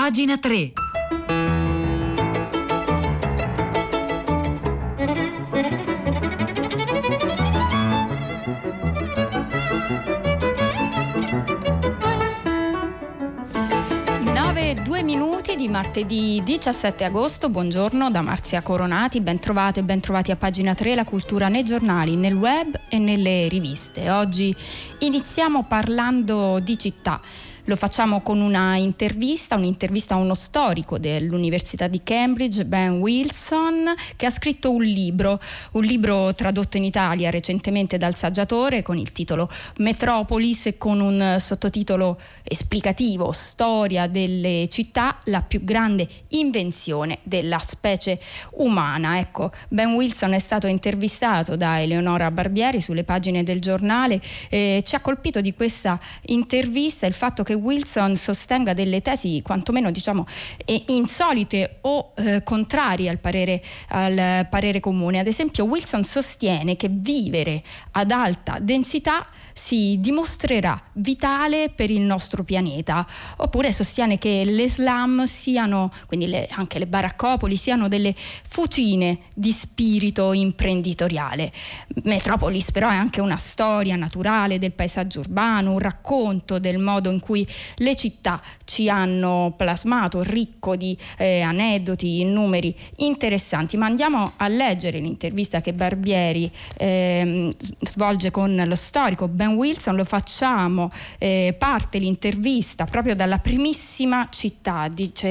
Pagina 3. Di martedì 17 agosto, buongiorno da Marzia Coronati, ben trovate e ben trovati a Pagina 3, la cultura nei giornali, nel web e nelle riviste. Oggi iniziamo parlando di città. Lo facciamo con un'intervista a uno storico dell'Università di Cambridge, Ben Wilson, che ha scritto un libro tradotto in Italia recentemente dal Saggiatore con il titolo Metropolis e con un sottotitolo esplicativo: Storia delle città, la più grande invenzione della specie umana. Ecco, Ben Wilson è stato intervistato da Eleonora Barbieri sulle pagine del giornale. Ci ha colpito di questa intervista il fatto che Wilson sostenga delle tesi quantomeno insolite o contrarie al parere comune. Ad esempio, Wilson sostiene che vivere ad alta densità si dimostrerà vitale per il nostro pianeta, oppure sostiene che le slum siano, quindi anche le baraccopoli, siano delle fucine di spirito imprenditoriale. Metropolis però è anche una storia naturale del paesaggio urbano, un racconto del modo in cui le città ci hanno plasmato, ricco di aneddoti, numeri interessanti. Ma andiamo a leggere l'intervista che Barbieri svolge con lo storico Ben Wilson. Lo facciamo, parte l'intervista proprio dalla primissima città,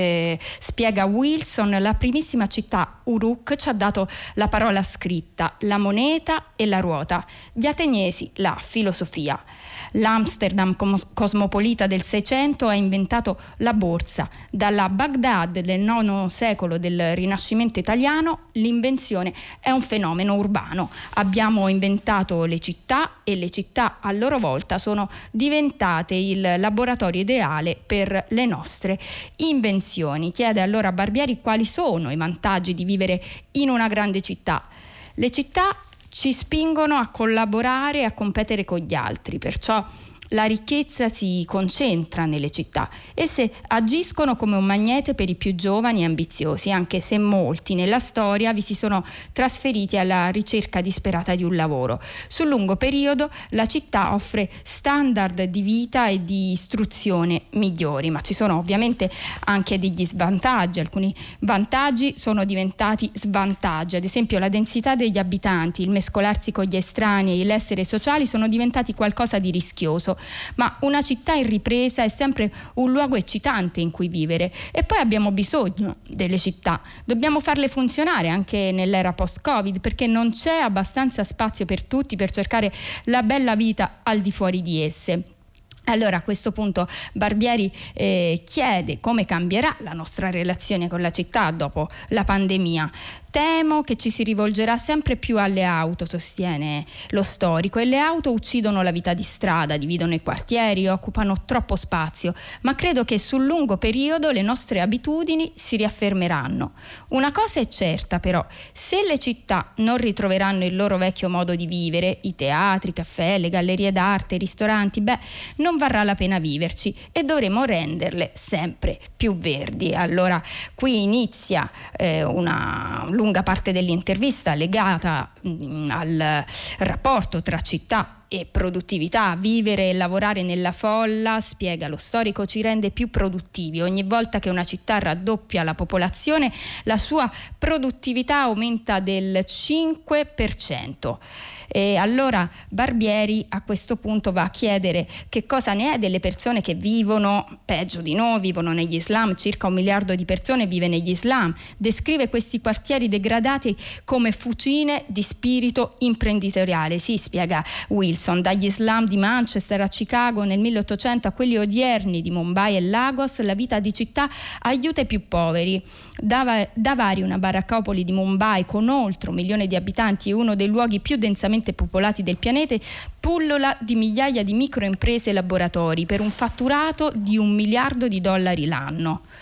spiega Wilson. La primissima città, Uruk, ci ha dato la parola scritta, la moneta e la ruota, gli ateniesi la filosofia. L'Amsterdam cosmopolita del Seicento ha inventato la borsa. Dalla Baghdad del IX secolo del Rinascimento italiano, l'invenzione è un fenomeno urbano. Abbiamo inventato le città e le città a loro volta sono diventate il laboratorio ideale per le nostre invenzioni. Chiede allora Barbieri quali sono i vantaggi di vivere in una grande città. Le città ci spingono a collaborare e a competere con gli altri, perciò la ricchezza si concentra nelle città. Esse agiscono come un magnete per i più giovani e ambiziosi, anche se molti nella storia vi si sono trasferiti alla ricerca disperata di un lavoro. Sul lungo periodo la città offre standard di vita e di istruzione migliori, ma ci sono ovviamente anche degli svantaggi. Alcuni vantaggi sono diventati svantaggi, ad esempio la densità degli abitanti, il mescolarsi con gli estranei, l'essere sociali sono diventati qualcosa di rischioso. Ma una città in ripresa è sempre un luogo eccitante in cui vivere, e poi abbiamo bisogno delle città, dobbiamo farle funzionare anche nell'era post-Covid, perché non c'è abbastanza spazio per tutti per cercare la bella vita al di fuori di esse. Allora, a questo punto Barbieri chiede come cambierà la nostra relazione con la città dopo la pandemia. Temo che ci si rivolgerà sempre più alle auto, sostiene lo storico, e le auto uccidono la vita di strada, dividono i quartieri, occupano troppo spazio, ma credo che sul lungo periodo le nostre abitudini si riaffermeranno. Una cosa è certa però: se le città non ritroveranno il loro vecchio modo di vivere, i teatri, i caffè, le gallerie d'arte, i ristoranti, non varrà la pena viverci e dovremo renderle sempre più verdi. Allora, qui inizia una lunga parte dell'intervista legata al rapporto tra città e produttività. Vivere e lavorare nella folla, spiega lo storico, ci rende più produttivi. Ogni volta che una città raddoppia la popolazione, la sua produttività aumenta del 5%. E allora Barbieri a questo punto va a chiedere che cosa ne è delle persone che vivono peggio di noi, vivono negli slum. Circa 1 miliardo di persone vive negli slum. Descrive questi quartieri degradati come fucine di spirito imprenditoriale. Sì, spiega Wilson, dagli slum di Manchester a Chicago nel 1800 a quelli odierni di Mumbai e Lagos, la vita di città aiuta i più poveri. Da vari, una baraccopoli di Mumbai con oltre 1 milione di abitanti e uno dei luoghi più densamente popolati del pianeta, pullola di migliaia di microimprese e laboratori per un fatturato di $1 miliardo l'anno.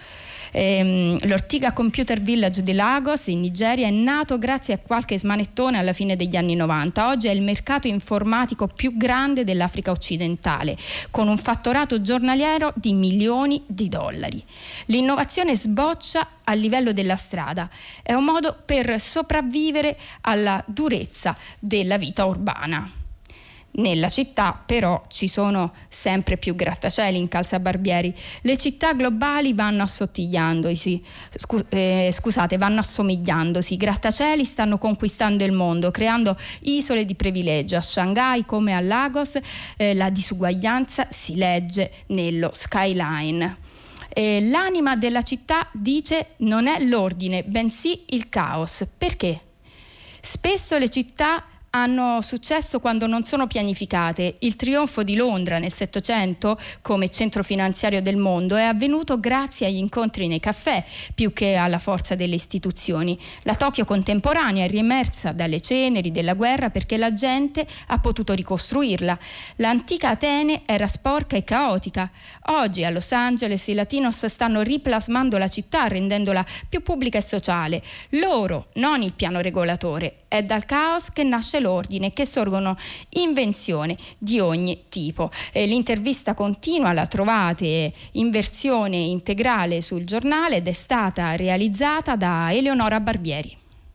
L'Ortiga Computer Village di Lagos in Nigeria è nato grazie a qualche smanettone alla fine degli anni 90. Oggi è il mercato informatico più grande dell'Africa occidentale, con un fatturato giornaliero di milioni di dollari. L'innovazione sboccia a livello della strada, è un modo per sopravvivere alla durezza della vita urbana. Nella città però ci sono sempre più grattacieli in calzabarbieri. Le città globali vanno assottigliandosi, vanno assomigliandosi. I grattacieli stanno conquistando il mondo, creando isole di privilegio. A Shanghai come a Lagos la disuguaglianza si legge nello skyline. L'anima della città dice non è l'ordine, bensì il caos. Perché? Spesso le città hanno successo quando non sono pianificate. Il trionfo di Londra nel Settecento come centro finanziario del mondo è avvenuto grazie agli incontri nei caffè più che alla forza delle istituzioni. La Tokyo contemporanea è riemersa dalle ceneri della guerra perché la gente ha potuto ricostruirla. L'antica Atene era sporca e caotica. Oggi a Los Angeles i latinos stanno riplasmando la città, rendendola più pubblica e sociale. Loro, non il piano regolatore. È dal caos che nasce l'ordine, che sorgono invenzioni di ogni tipo. L'intervista continua, la trovate in versione integrale sul giornale ed è stata realizzata da Eleonora Barbieri.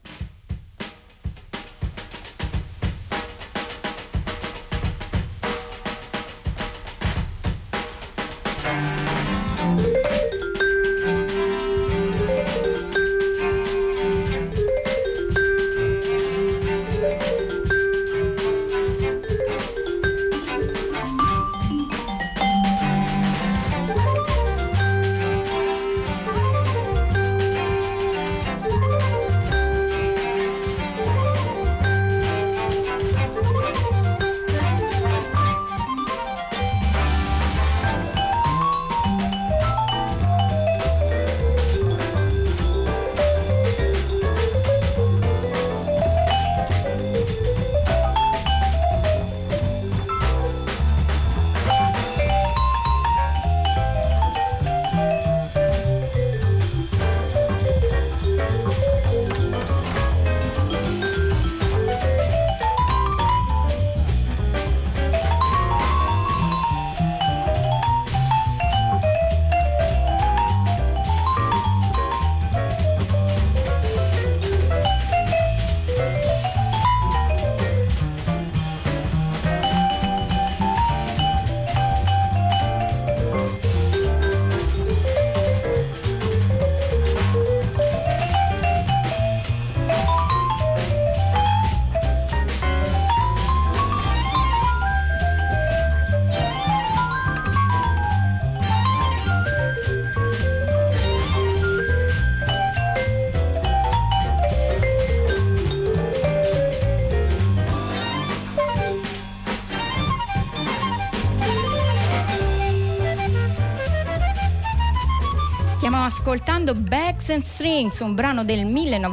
Ascoltando Bags and Strings, un brano del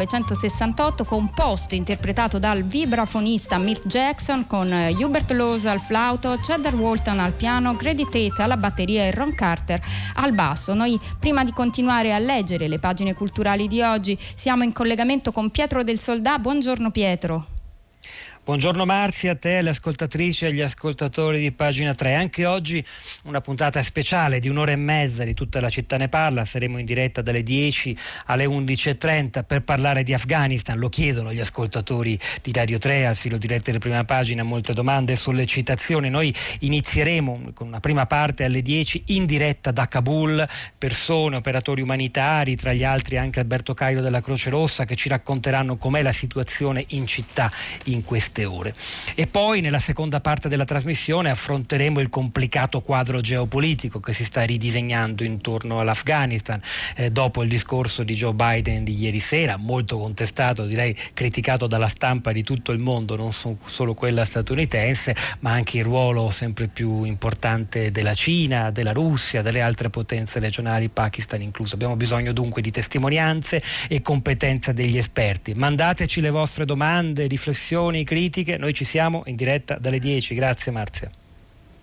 1968 composto e interpretato dal vibrafonista Milt Jackson con Hubert Laws al flauto, Cheddar Walton al piano, Grady Tate alla batteria e Ron Carter al basso. Noi, prima di continuare a leggere le pagine culturali di oggi, siamo in collegamento con Pietro del Soldà. Buongiorno Pietro. Buongiorno Marzia, a te, alle ascoltatrici e agli ascoltatori di Pagina 3. Anche oggi una puntata speciale di un'ora e mezza di Tutta la città ne parla. Saremo in diretta dalle 10 alle 11.30 per parlare di Afghanistan. Lo chiedono gli ascoltatori di Radio 3 al filo diretto di Prima Pagina, molte domande e sollecitazioni. Noi inizieremo con una prima parte alle 10 in diretta da Kabul, persone, operatori umanitari, tra gli altri anche Alberto Cairo della Croce Rossa, che ci racconteranno com'è la situazione in città in queste ore. E poi nella seconda parte della trasmissione affronteremo il complicato quadro geopolitico che si sta ridisegnando intorno all'Afghanistan dopo il discorso di Joe Biden di ieri sera, molto contestato, direi criticato dalla stampa di tutto il mondo, non solo quella statunitense, ma anche il ruolo sempre più importante della Cina, della Russia, delle altre potenze regionali, Pakistan incluso. Abbiamo bisogno dunque di testimonianze e competenza degli esperti. Mandateci le vostre domande, riflessioni, critiche. Noi ci siamo in diretta dalle 10. Grazie Marzia.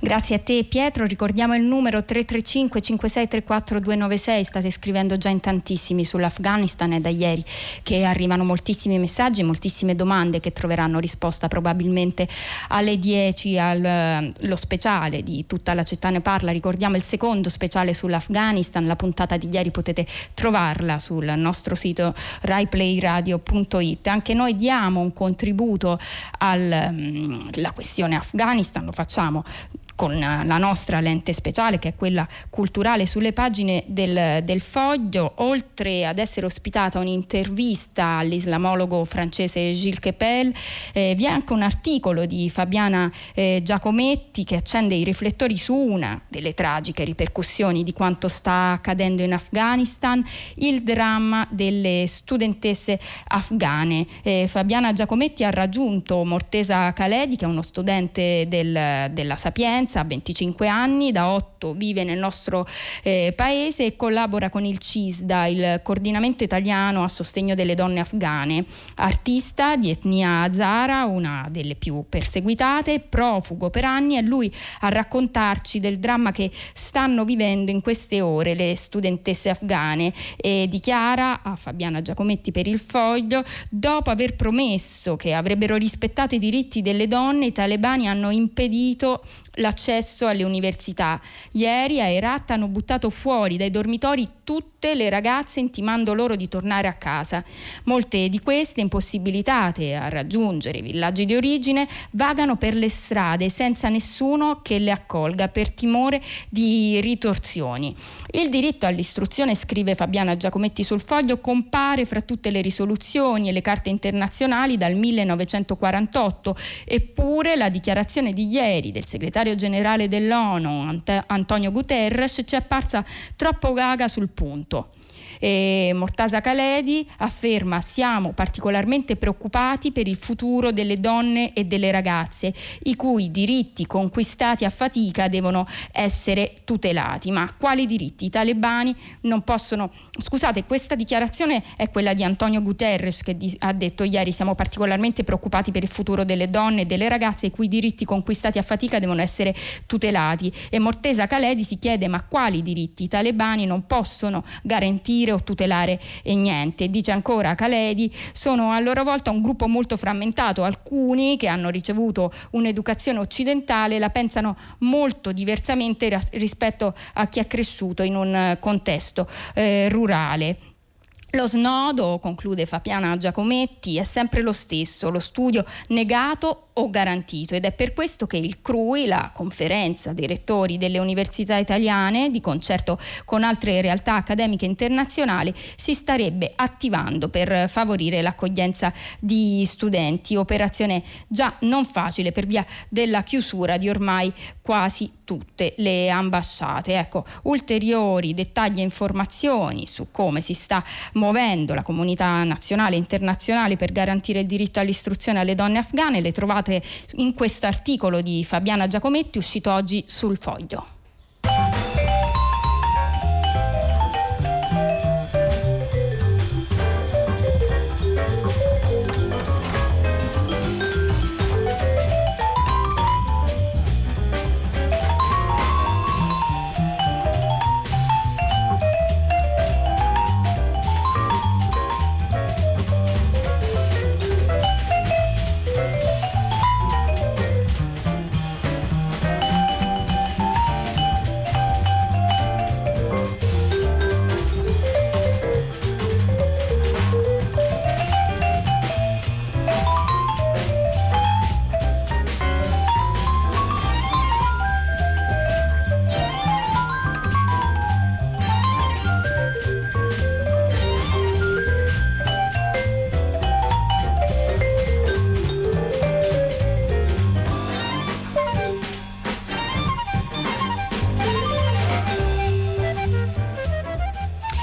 Grazie a te Pietro, ricordiamo il numero 335 5634 296, state scrivendo già in tantissimi sull'Afghanistan, è da ieri che arrivano moltissimi messaggi, moltissime domande che troveranno risposta probabilmente alle 10 allo speciale di Tutta la città ne parla. Ricordiamo il secondo speciale sull'Afghanistan, la puntata di ieri potete trovarla sul nostro sito raiplayradio.it. Anche noi diamo un contributo alla questione Afghanistan, lo facciamo con la nostra lente speciale, che è quella culturale, sulle pagine del Foglio. Oltre ad essere ospitata un'intervista all'islamologo francese Gilles Kepel, vi è anche un articolo di Fabiana Giacometti che accende i riflettori su una delle tragiche ripercussioni di quanto sta accadendo in Afghanistan, il dramma delle studentesse afghane. Fabiana Giacometti ha raggiunto Morteza Khaledi, che è uno studente della Sapienza, ha 25 anni, da 8 vive nel nostro paese e collabora con il CISDA, il coordinamento italiano a sostegno delle donne afghane. Artista di etnia hazara, una delle più perseguitate, profugo per anni, è lui a raccontarci del dramma che stanno vivendo in queste ore le studentesse afghane, e dichiara a Fabiana Giacometti per il Foglio: dopo aver promesso che avrebbero rispettato i diritti delle donne, i talebani hanno impedito l'accesso alle università. Ieri a Herat hanno buttato fuori dai dormitori tutte le ragazze, intimando loro di tornare a casa. Molte di queste, impossibilitate a raggiungere i villaggi di origine, vagano per le strade senza nessuno che le accolga per timore di ritorsioni. Il diritto all'istruzione, scrive Fabiana Giacometti sul Foglio, compare fra tutte le risoluzioni e le carte internazionali dal 1948, eppure la dichiarazione di ieri del segretario generale dell'ONU Antonio Guterres ci è apparsa troppo vaga sul punto. Morteza Khaledi afferma: siamo particolarmente preoccupati per il futuro delle donne e delle ragazze, i cui diritti conquistati a fatica devono essere tutelati. Ma quali diritti? I talebani non possono... Scusate, questa dichiarazione è quella di Antonio Guterres, che ha detto ieri: siamo particolarmente preoccupati per il futuro delle donne e delle ragazze, i cui diritti conquistati a fatica devono essere tutelati. E Morteza Khaledi si chiede: ma quali diritti? I talebani non possono garantire o tutelare niente. Dice ancora Khaledi: sono a loro volta un gruppo molto frammentato, alcuni che hanno ricevuto un'educazione occidentale la pensano molto diversamente rispetto a chi è cresciuto in un contesto rurale. Lo snodo, conclude Fabiana Giacometti, è sempre lo stesso: lo studio negato o garantito, ed è per questo che il CRUI, la conferenza dei rettori delle università italiane, di concerto con altre realtà accademiche internazionali, si starebbe attivando per favorire l'accoglienza di studenti, operazione già non facile per via della chiusura di ormai quasi tutte le ambasciate. Ecco, ulteriori dettagli e informazioni su come si sta muovendo la comunità nazionale e internazionale per garantire il diritto all'istruzione alle donne afghane le trovate in questo articolo di Fabiana Giacometti, uscito oggi sul Foglio.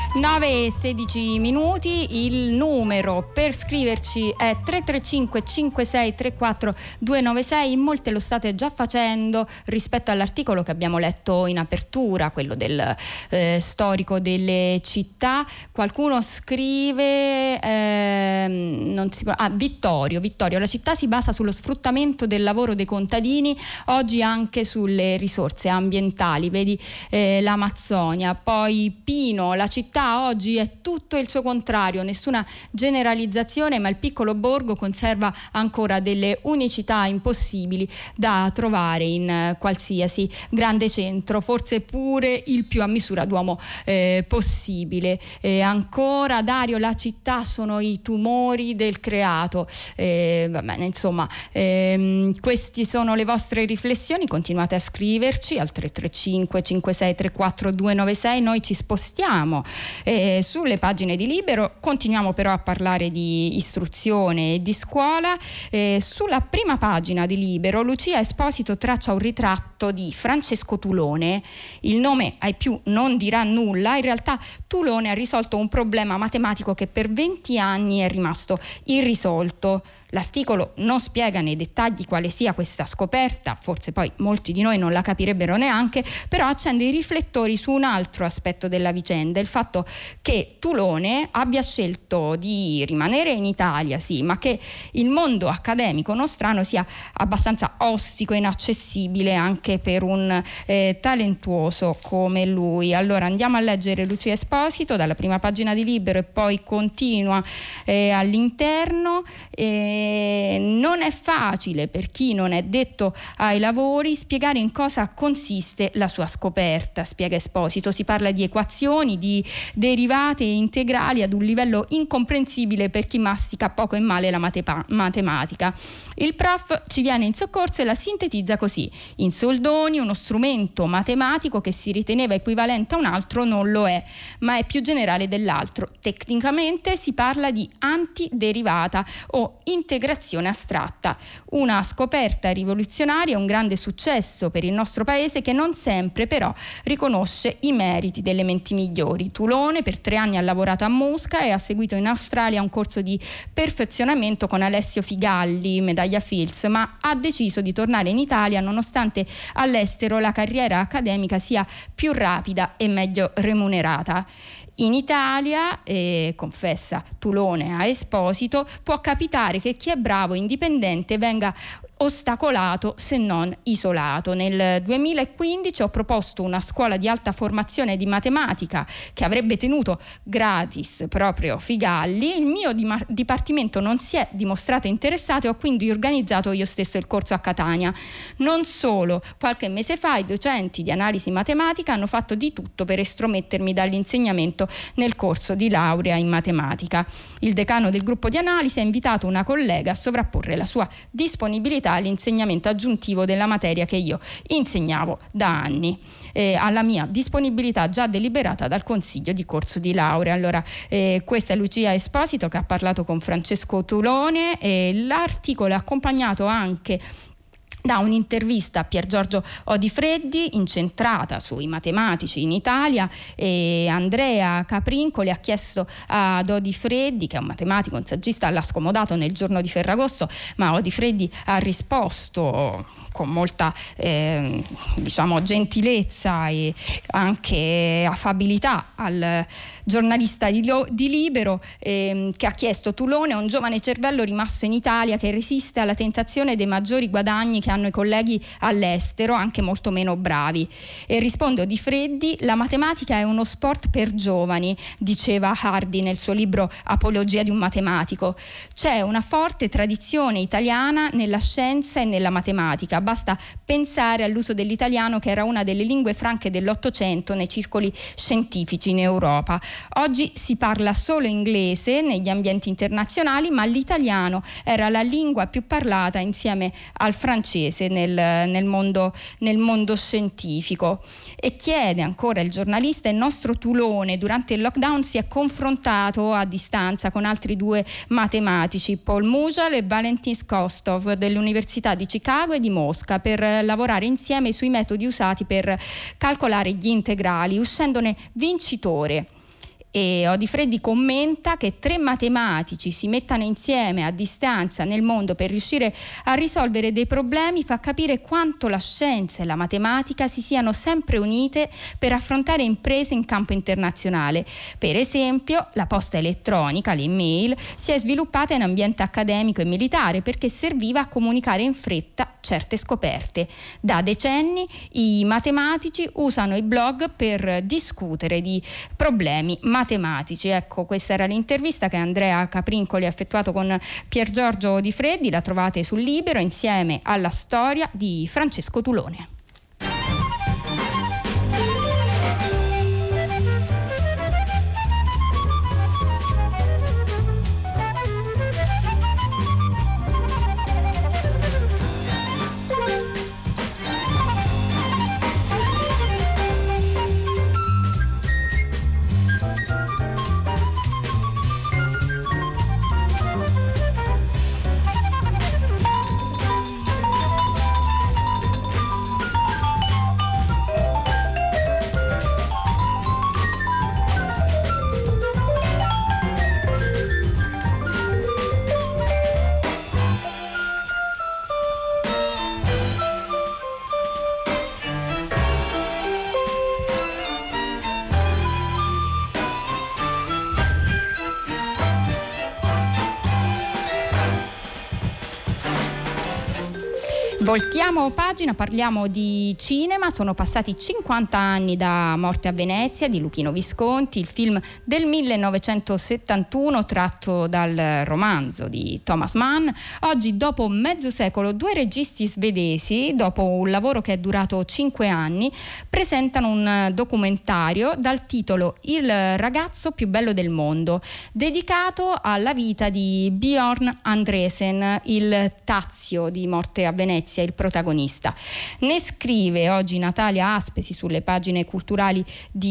9:16, il numero per scriverci è 335 56 34 296. In molte lo state già facendo rispetto all'articolo che abbiamo letto in apertura, quello del storico delle città. Qualcuno scrive Vittorio, la città si basa sullo sfruttamento del lavoro dei contadini, oggi anche sulle risorse ambientali, vedi l'Amazzonia. Poi Pino, la città oggi è tutto il suo contrario, nessuna generalizzazione, ma il piccolo borgo conserva ancora delle unicità impossibili da trovare in qualsiasi grande centro, forse pure il più a misura d'uomo possibile. Ancora Dario, la città sono i tumori del creato. Va bene, insomma, queste sono le vostre riflessioni, continuate a scriverci al 335 56 34 296. Noi ci spostiamo sulle pagine di Libero, continuiamo però a parlare di istruzione e di scuola. Sulla prima pagina di Libero Lucia Esposito traccia un ritratto di Francesco Tulone. Il nome ai più non dirà nulla, in realtà Tulone ha risolto un problema matematico che per 20 anni è rimasto irrisolto. L'articolo non spiega nei dettagli quale sia questa scoperta, forse poi molti di noi non la capirebbero neanche, però accende i riflettori su un altro aspetto della vicenda, il fatto che Tulone abbia scelto di rimanere in Italia, sì, ma che il mondo accademico nostrano sia abbastanza ostico e inaccessibile anche per un talentuoso come lui. Allora andiamo a leggere Lucia Esposito dalla prima pagina di Libero e poi continua all'interno. Non è facile per chi non è detto ai lavori spiegare in cosa consiste la sua scoperta, spiega Esposito. Si parla di equazioni, di derivate e integrali ad un livello incomprensibile per chi mastica poco e male la matematica. Il prof ci viene in soccorso e la sintetizza così: in soldoni uno strumento matematico che si riteneva equivalente a un altro non lo è, ma è più generale dell'altro. Tecnicamente si parla di antiderivata o integrazione astratta, una scoperta rivoluzionaria, un grande successo per il nostro paese che non sempre però riconosce i meriti delle menti migliori. Tulone per 3 anni ha lavorato a Mosca e ha seguito in Australia un corso di perfezionamento con Alessio Figalli, medaglia Fields, ma ha deciso di tornare in Italia nonostante all'estero la carriera accademica sia più rapida e meglio remunerata. In Italia, confessa Tulone a Esposito, può capitare che chi è bravo e indipendente venga ostacolato se non isolato. Nel 2015 ho proposto una scuola di alta formazione di matematica che avrebbe tenuto gratis proprio Figalli. Il mio dipartimento non si è dimostrato interessato e ho quindi organizzato io stesso il corso a Catania. Non solo, qualche mese fa i docenti di analisi matematica hanno fatto di tutto per estromettermi dall'insegnamento nel corso di laurea in matematica. Il decano del gruppo di analisi ha invitato una collega a sovrapporre la sua disponibilità all'insegnamento aggiuntivo della materia che io insegnavo da anni, alla mia disponibilità già deliberata dal consiglio di corso di laurea. Allora questa è Lucia Esposito che ha parlato con Francesco Tulone, e l'articolo è accompagnato anche da un'intervista a Pier Giorgio Odifreddi incentrata sui matematici in Italia. E Andrea Caprincoli ha chiesto ad Odifreddi, che è un matematico, un saggista, l'ha scomodato nel giorno di Ferragosto, ma Odifreddi ha risposto con molta gentilezza e anche affabilità al giornalista di Libero, che ha chiesto: Tulone è un giovane cervello rimasto in Italia che resiste alla tentazione dei maggiori guadagni che hanno i colleghi all'estero, anche molto meno bravi. E risponde Odifreddi: la matematica è uno sport per giovani, diceva Hardy nel suo libro Apologia di un matematico. C'è una forte tradizione italiana nella scienza e nella matematica, basta pensare all'uso dell'italiano che era una delle lingue franche dell'Ottocento nei circoli scientifici in Europa. Oggi si parla solo inglese negli ambienti internazionali, ma l'italiano era la lingua più parlata insieme al francese nel mondo scientifico. E chiede ancora il giornalista: il nostro Tulone durante il lockdown si è confrontato a distanza con altri 2 matematici, Paul Muschal e Valentin Skostov dell'Università di Chicago e di Mosca, per lavorare insieme sui metodi usati per calcolare gli integrali, uscendone vincitore. E Odifreddi commenta che 3 matematici si mettano insieme a distanza nel mondo per riuscire a risolvere dei problemi fa capire quanto la scienza e la matematica si siano sempre unite per affrontare imprese in campo internazionale. Per esempio, la posta elettronica, l'email, si è sviluppata in ambiente accademico e militare perché serviva a comunicare in fretta certe scoperte. Da decenni i matematici usano i blog per discutere di problemi matematici. Ecco, questa era l'intervista che Andrea Caprincoli ha effettuato con Pier Giorgio Odifreddi, la trovate sul Libero insieme alla storia di Francesco Tulone. Voltiamo pagina, parliamo di cinema. Sono passati 50 anni da Morte a Venezia di Luchino Visconti, il film del 1971 tratto dal romanzo di Thomas Mann. Oggi, dopo mezzo secolo, 2 registi svedesi, dopo un lavoro che è durato 5 anni, presentano un documentario dal titolo Il ragazzo più bello del mondo, dedicato alla vita di Björn Andresen, il Tazio di Morte a Venezia, il protagonista. Ne scrive oggi Natalia Aspesi sulle pagine culturali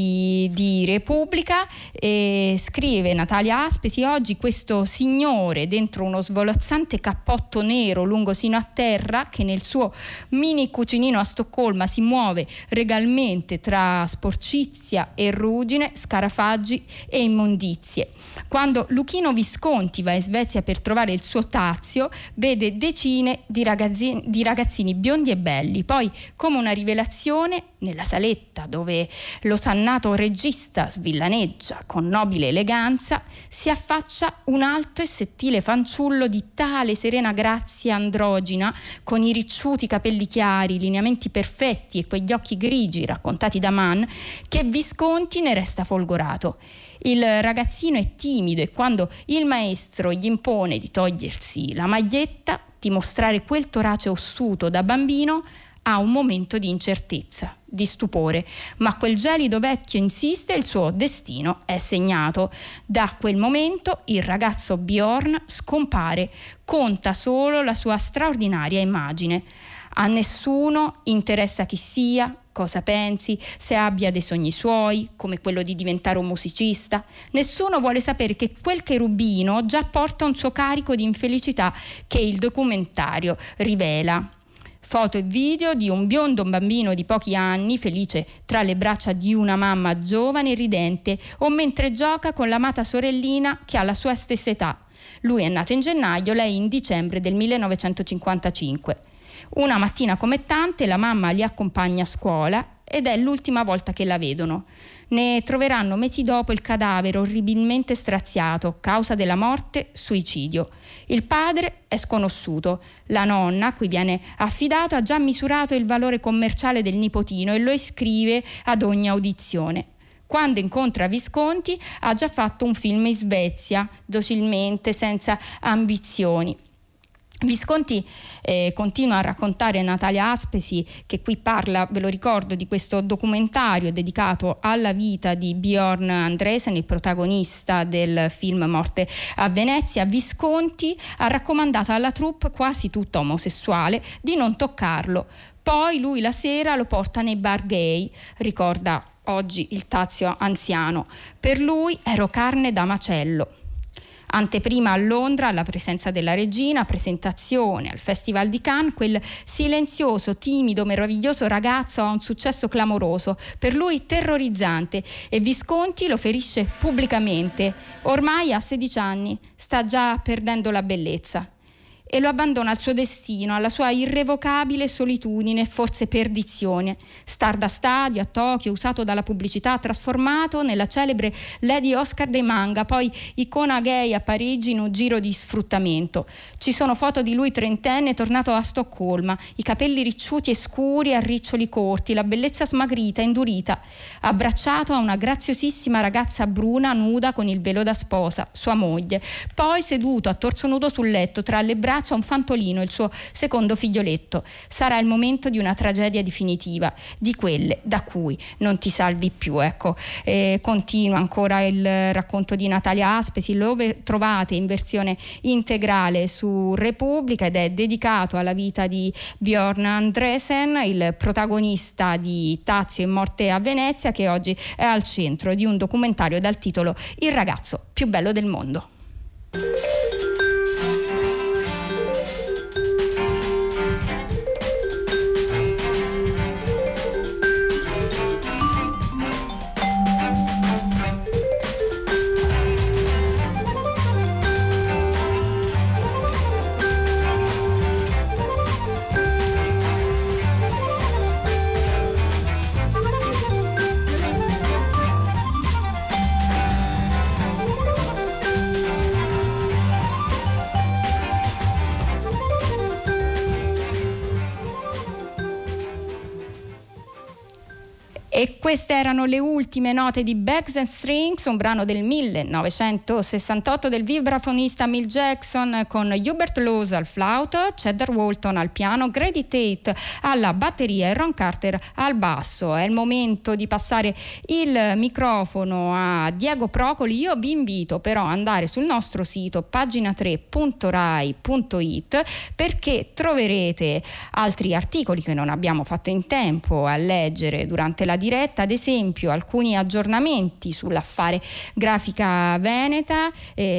di Repubblica, e scrive Natalia Aspesi: oggi questo signore dentro uno svolazzante cappotto nero lungo sino a terra, che nel suo mini cucinino a Stoccolma si muove regalmente tra sporcizia e ruggine, scarafaggi e immondizie. Quando Luchino Visconti va in Svezia per trovare il suo Tazio, vede decine di ragazzini biondi e belli. Poi, come una rivelazione, nella saletta dove l'osannato regista svillaneggia con nobile eleganza, si affaccia un alto e sottile fanciullo di tale serena grazia androgina, con i ricciuti capelli chiari, i lineamenti perfetti e quegli occhi grigi raccontati da Mann, che Visconti ne resta folgorato. Il ragazzino è timido e quando il maestro gli impone di togliersi la maglietta, di mostrare quel torace ossuto da bambino, ha un momento di incertezza, di stupore, ma quel gelido vecchio insiste e il suo destino è segnato. Da quel momento il ragazzo Björn scompare, conta solo la sua straordinaria immagine. A nessuno interessa chi sia, cosa pensi, se abbia dei sogni suoi, come quello di diventare un musicista. Nessuno vuole sapere che quel cherubino già porta un suo carico di infelicità che il documentario rivela. Foto e video di un biondo bambino di pochi anni, felice tra le braccia di una mamma giovane e ridente, o mentre gioca con l'amata sorellina che ha la sua stessa età. Lui è nato in gennaio, lei in dicembre del 1955. Una mattina come tante la mamma li accompagna a scuola ed è l'ultima volta che la vedono. Ne troveranno mesi dopo il cadavere orribilmente straziato, causa della morte, suicidio. Il padre è sconosciuto. La nonna, a cui viene affidato, ha già misurato il valore commerciale del nipotino e lo iscrive ad ogni audizione. Quando incontra Visconti ha già fatto un film in Svezia, docilmente, senza ambizioni. Visconti continua a raccontare Natalia Aspesi, che qui parla, ve lo ricordo, di questo documentario dedicato alla vita di Björn Andresen, il protagonista del film Morte a Venezia. Visconti ha raccomandato alla troupe, quasi tutta omosessuale, di non toccarlo. Poi lui la sera lo porta nei bar gay, ricorda oggi il Tazio anziano. Per lui ero carne da macello. Anteprima a Londra, alla presenza della regina, presentazione al Festival di Cannes, quel silenzioso, timido, meraviglioso ragazzo ha un successo clamoroso, per lui terrorizzante, e Visconti lo ferisce pubblicamente. Ormai ha 16 anni, sta già perdendo la bellezza. E lo abbandona al suo destino, alla sua irrevocabile solitudine e forse perdizione. Star da stadio a Tokyo, usato dalla pubblicità, trasformato nella celebre Lady Oscar dei manga, poi icona gay a Parigi in un giro di sfruttamento. Ci sono foto di lui trentenne tornato a Stoccolma, i capelli ricciuti e scuri a riccioli corti, la bellezza smagrita, indurita, abbracciato a una graziosissima ragazza bruna nuda con il velo da sposa, sua moglie. Poi seduto a torso nudo sul letto, tra le braccia un fantolino, il suo secondo figlioletto. Sarà il momento di una tragedia definitiva, di quelle da cui non ti salvi più. Ecco, continua ancora il racconto di Natalia Aspesi, lo trovate in versione integrale su Repubblica ed è dedicato alla vita di Björn Andresen, il protagonista di Tazio e Morte a Venezia, che oggi è al centro di un documentario dal titolo Il ragazzo più bello del mondo. E queste erano le ultime note di Bags and Strings, un brano del 1968 del vibrafonista Mill Jackson, con Hubert Laws al flauto, Cheddar Walton al piano, Grady Tate alla batteria e Ron Carter al basso. È il momento di passare il microfono a Diego Procoli. Io vi invito però ad andare sul nostro sito pagina3.rai.it, perché troverete altri articoli che non abbiamo fatto in tempo a leggere durante la diretta, ad esempio alcuni aggiornamenti sull'affare Grafica Veneta.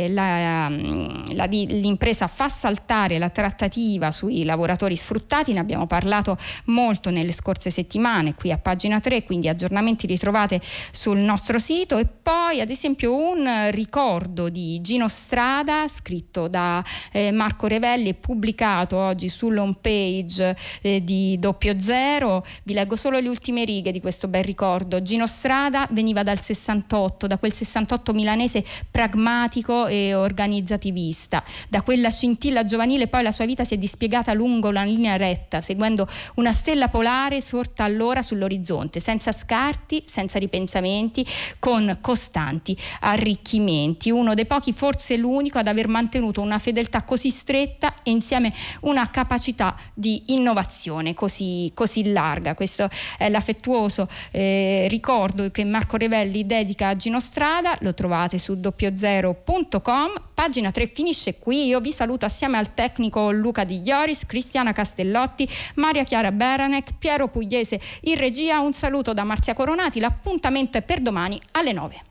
L'impresa fa saltare la trattativa sui lavoratori sfruttati, ne abbiamo parlato molto nelle scorse settimane qui a Pagina 3, quindi aggiornamenti li trovate sul nostro sito. E poi ad esempio un ricordo di Gino Strada scritto da Marco Revelli e pubblicato oggi sull'home page di Doppio Zero. Vi leggo solo le ultime righe di questo bel ricordo. Gino Strada veniva dal 68, da quel 68 milanese pragmatico e organizzativista. Da quella scintilla giovanile poi la sua vita si è dispiegata lungo la linea retta, seguendo una stella polare sorta allora sull'orizzonte, senza scarti, senza ripensamenti, con costanti arricchimenti. Uno dei pochi, forse l'unico, ad aver mantenuto una fedeltà così stretta e insieme una capacità di innovazione così larga. Questo è l'affettuoso ricordo che Marco Revelli dedica a Gino Strada. Lo trovate su doppiozero.com. Pagina 3 finisce qui. Io vi saluto assieme al tecnico Luca Di Ioris, Cristiana Castellotti, Maria Chiara Beranec, Piero Pugliese in regia. Un saluto da Marzia Coronati. L'appuntamento è per domani alle 9.